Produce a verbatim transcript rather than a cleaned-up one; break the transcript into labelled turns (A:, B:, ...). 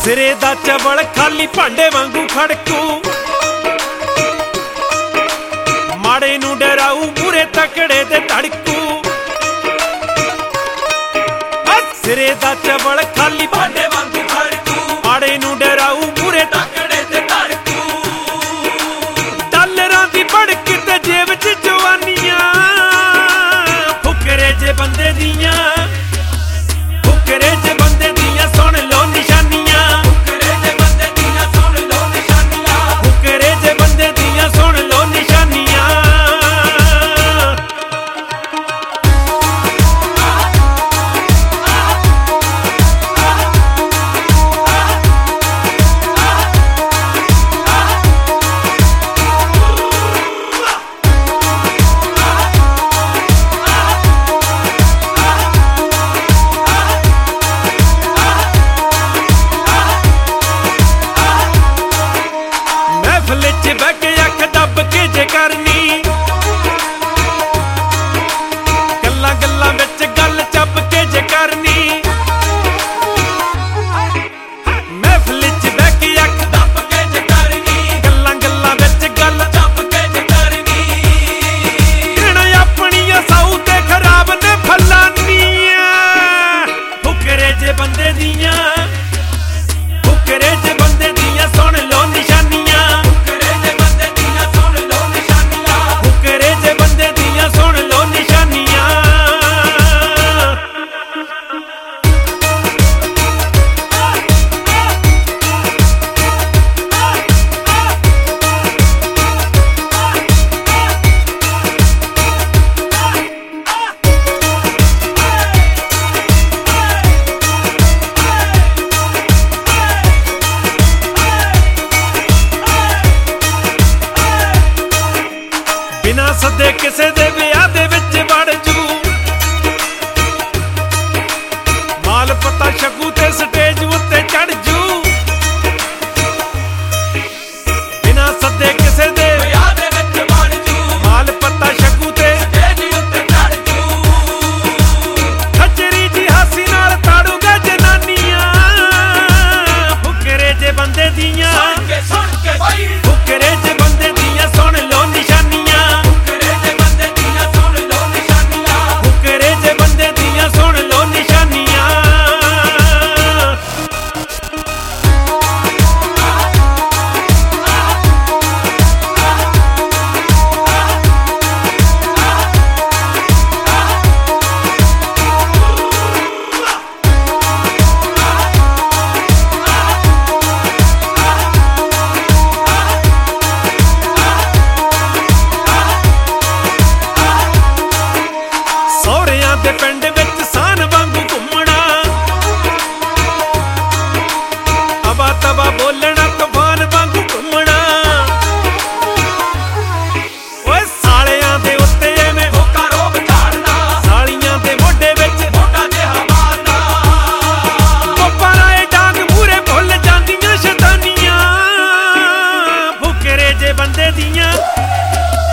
A: ਸਿਰੇ ਦਾ ਚਵਲ ਖਾਲੀ ਭਾਂਡੇ ਵਾਂਗੂ ਖੜਕੂ, ਮਾੜੇ ਨੂੰ ਡਰਾਊ ਪੂਰੇ ਤਕੜੇ ਤੇ ਧੜਕੂ। ਸਿਰੇ ਦਾ ਚਵਲ ਖਾਲੀ ਭਾਂਡੇ ਵਾਂਗੂ ਖੜਕੂ, ਮਾੜੇ ਨੂੰ ਡਰਾਊ ਪੂਰੇ ਤਕੜੇ ਤੇ ਧੜਕੂ। ਡਾਲਰਾਂ ਦੀ ਭੜਕ ਤੇ ਜੇਬ ਚ ਜਵਾਨੀਆਂ, ਫੁਕਰੇ ਜੇ ਬੰਦੇ ਦੀਆਂ, ਫੁਕਰੇ ਜੇ ਬੰਦੇ ਦੀਆਂ ਸੁਣ ਲੋ ਨਿਸ਼ਾਨੀਆਂ, ਫੁਕਰੇ ਜੇ ਬੰਦੇ ਦੀਆਂ ਸੁਣ ਲੋ ਨਿਸ਼ਾਨੀਆਂ, ਫੁਕਰੇ ਜੇ ਬੰਦੇ ਦੀਆਂ ਸੁਣ ਲੋ ਨਿਸ਼ਾਨੀਆਂ। ਬਹਿ ਕੇ ਅੱਖ ਦੱਬ ਕੇ ਜੇ ਕਰਨੀ, ਗੱਲਾਂ ਗੱਲਾਂ ਵਿੱਚ ਗੱਲ ਚੱਬ ਕੇ ਜੇ ਕਰਨੀ। ਮਹਿਫਲ ਚ ਬਹਿ ਕੇ ਅੱਖ ਦੱਬ ਕੇ ਜੇ ਕਰਨੀ, ਗੱਲਾਂ ਗੱਲਾਂ ਵਿੱਚ ਗੱਲ ਚੱਬ ਕੇ ਜੇ ਕਰਨੀ। ਕਹਿਣਾ ਆਪਣੀਆਂ ਸਾਊ ਤੇ ਖਰਾਬ ਨੇ ਫਲਾਨੀਆਂ, ਫੁਕਰੇ ਜੇ ਬੰਦੇ ਦੀਆਂ, ਫੁਕਰੇ ਜੇ ਬੰਦੇ ਦੀਆਂ ਸੁਣ ਲੋ ਨਿਸ਼ਾਨੀਆਂ। ਬਿਨਾਂ ਸੱਦੇ ਕਿਸੇ ਦੇ ਵਿਆਹ ਦੇ ਵਿੱਚ ਵੜ ਜੂ, ਮਾਲ ਪਤਾ ਛਕੂ ਤੇ ਸਟੇਜ ਉੱਤੇ ਚੜ ਜੂ। ਬਿਨਾਂ ਸੱਦੇ ਕਿਸੇ ਦੇ ਵਿਆਹ ਦੇ ਵਿੱਚ ਵੜ ਜੂ, ਮਾਲ ਪਤਾ ਛਕੂ ਤੇ ਸਟੇਜ ਉੱਤੇ ਚੜ ਜੂ। ਖੱਚਰੀ ਜੀ ਹਾਸੀ ਨਾਲ ਤਾੜੂਗਾ ਜਨਾਨੀਆਂ, ਫੁਕਰੇ ਜੇ ਬੰਦੇ ਦੀਆਂ, ਸੁਣ ਕੇ ਸੁਣ ਕੇ ਬਾਈ, ਫੁਕਰੇ ਜੇ ਬੰਦੇ ਦੀਆਂ ਸੁਣ ਲੋ ਨਿਸ਼ਾਨੀਆਂ। ਦੇ ਪਿੰਡ ਵਿੱਚ ਸਾਨ ਵਾਂਗੂ ਘੁੰਮਣਾ, ਅਬਾ ਤਬਾ ਬੋਲਣਾ, ਤੂਫਾਨ ਵਾਂਗੂ ਘੁੰਮਣਾ। ਓਏ ਸਾਲਿਆਂ ਦੇ ਉੱਤੇ ਐਵੇਂ ਹੋਕਾ ਰੋਬ ਝਾੜਨਾ, ਸਾਲੀਆਂ ਦੇ ਮੋਢੇ ਵਿੱਚ ਮੋਢਾ ਜਿਹਾ ਮਾਰਨਾ। ਕੋਪਾਂ ਰਾਏ ਡਾਂਗ ਮੂਹਰੇ ਭੁੱਲ ਜਾਂਦੀਆਂ ਸ਼ੈਤਾਨੀਆਂ, ਫੁਕਰੇ ਜੇ ਬੰਦੇ ਦੀਆਂ,